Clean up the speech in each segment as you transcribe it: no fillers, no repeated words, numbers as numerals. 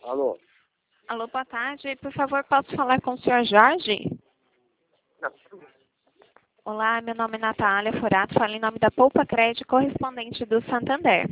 Alô? Alô, boa tarde. Por favor, posso falar com o senhor Jorge? Olá, meu nome é Natália Forato, falo em nome da Poupa Crédito, correspondente do Santander.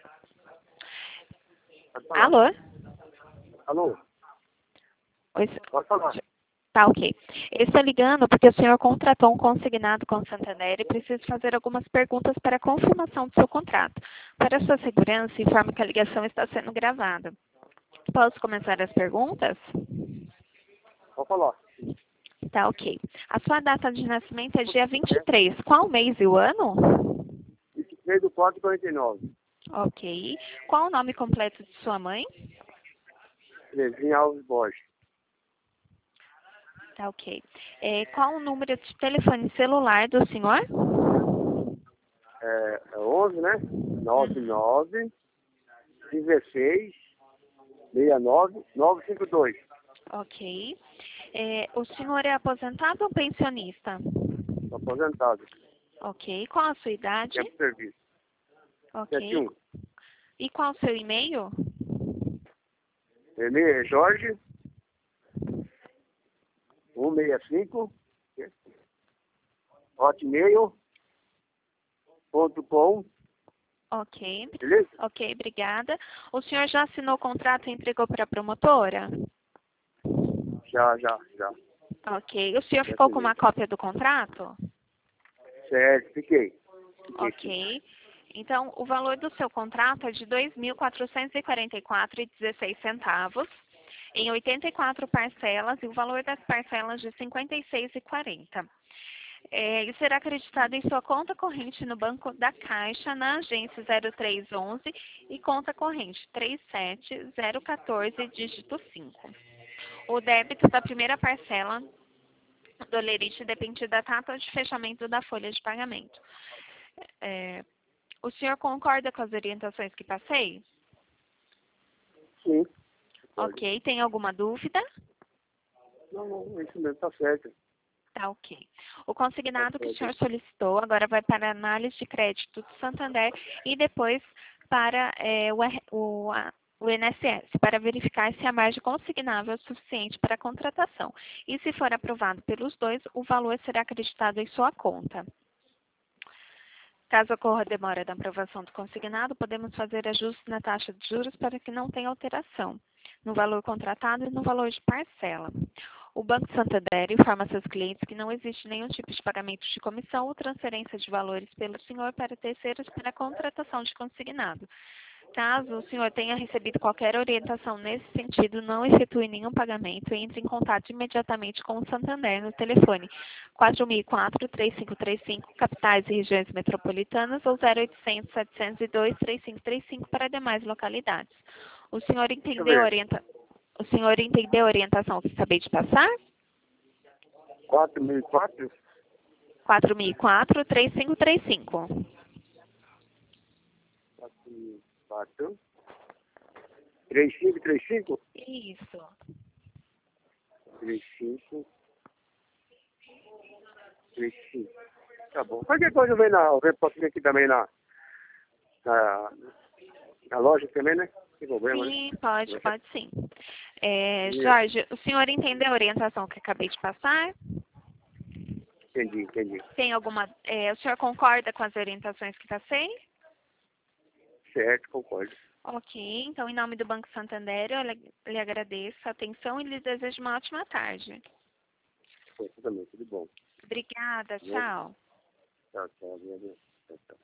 Alô? Alô? Oi, Pode falar. tá ok. Eu estou ligando porque o senhor contratou um consignado com o Santander e preciso fazer algumas perguntas para a confirmação do seu contrato. Para sua segurança, informo que a ligação está sendo gravada. Posso começar as perguntas? Pode falar. Tá ok. A sua data de nascimento é dia 23. Qual mês e o ano? 23 do 4/49. Ok. Qual o nome completo de sua mãe? Terezinha Alves Borges. Tá ok. Qual o número de telefone celular do senhor? É 11, né? 99 16 69 952. Ok. O senhor é aposentado ou pensionista? Tô aposentado. Ok. Qual a sua idade? Tempo de serviço. Ok. 71. E qual o seu e-mail? E-mail é Jorge 165 hotmail.com. Ok. Beleza? Ok, obrigada. O senhor já assinou o contrato e entregou para a promotora? Já. Ok. O senhor Já ficou com assinei. uma cópia do contrato? Certo, fiquei. Ok. Então, o valor do seu contrato é de R$ 2.444,16 em 84 parcelas e o valor das parcelas de R$ 56,40. E será acreditado em sua conta corrente no Banco da Caixa, na agência 0311 e conta corrente 37014, dígito 5. O débito da primeira parcela do lerite depende da data de fechamento da folha de pagamento. O senhor concorda com as orientações que passei? Sim. Ok. Tem alguma dúvida? Não, isso mesmo, tá certo. Tá ok. O consignado que o senhor solicitou agora vai para a análise de crédito do Santander e depois para o INSS, para verificar se a margem consignável é suficiente para a contratação. E se for aprovado pelos dois, o valor será acreditado em sua conta. Caso ocorra demora na aprovação do consignado, podemos fazer ajustes na taxa de juros para que não tenha alteração no valor contratado e no valor de parcela. O Banco Santander informa seus clientes que não existe nenhum tipo de pagamento de comissão ou transferência de valores pelo senhor para terceiros para a contratação de consignado. Caso o senhor tenha recebido qualquer orientação nesse sentido, não efetue nenhum pagamento e entre em contato imediatamente com o Santander no telefone 4004-3535, capitais e regiões metropolitanas, ou 0800-702-3535 para demais localidades. O senhor entendeu a orientação que acabei de passar? 4004? 4004-3535. 4004 3535? Isso. 3535. Tá bom. Qualquer coisa eu posso vir aqui também na loja também, né? Sem problema, né? Sim, pode sim. Jorge, o senhor entendeu a orientação que acabei de passar? Entendi. Tem alguma... o senhor concorda com as orientações que passei? Certo, concordo. Ok, então em nome do Banco Santander eu lhe agradeço a atenção e lhe desejo uma ótima tarde. Você também, tudo bom. Obrigada, tchau. Tchau, tchau. Tchau.